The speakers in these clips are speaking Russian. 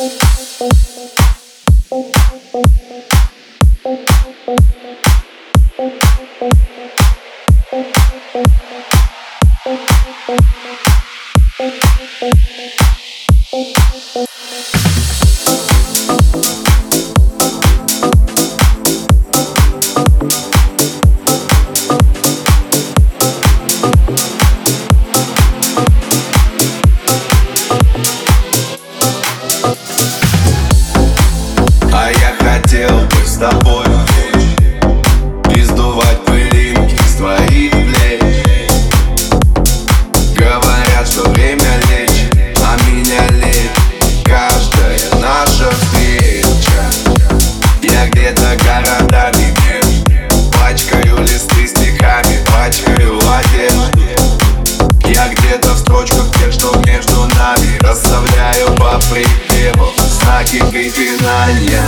А я хотел бы с тобой и сдувать пылинки с твоих плеч. Говорят, что время лечит, а меня лечит каждая наша встреча. Я где-то городами пачкаю листы стихами, пачкаю одежду. Я где-то в строчках тех, что между нами, расставляю по припеву знаки препинания.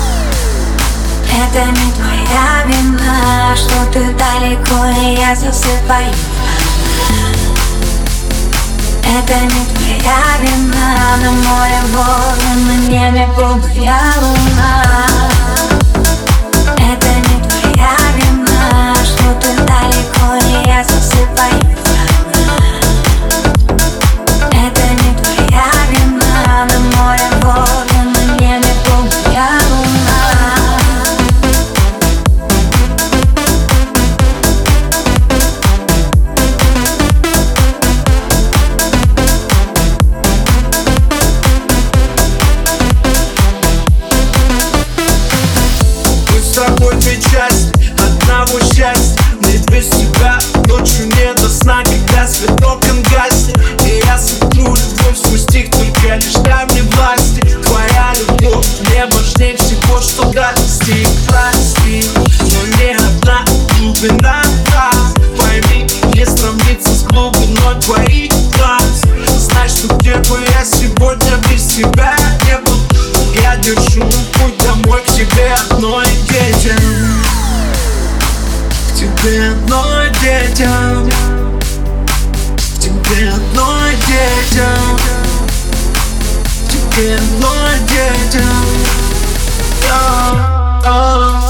Это не твоя вина, что ты далеко, и я засыпаю. Это не твоя вина, на море волны, на небе полная луна. Это не твоя вина, что ты далеко, и я засыпаю. Это не твоя вина, на море волны, на небе полная луна. Две части одного счастья. Мне без тебя ночью не до сна, когда свет окон гаснет. И я смотрю любовь сквозь стих, только лишь дай мне власти. Твоя любовь мне важнее всего, что достиг. Прости, но не одна глубина. Пойми, не сравнится с глубиной твоих глаз. Знай, что где бы я сегодня без тебя не был, я держу путь домой к тебе одной детям. К тебе одной детям. К тебе одной детям. К тебе одной детям.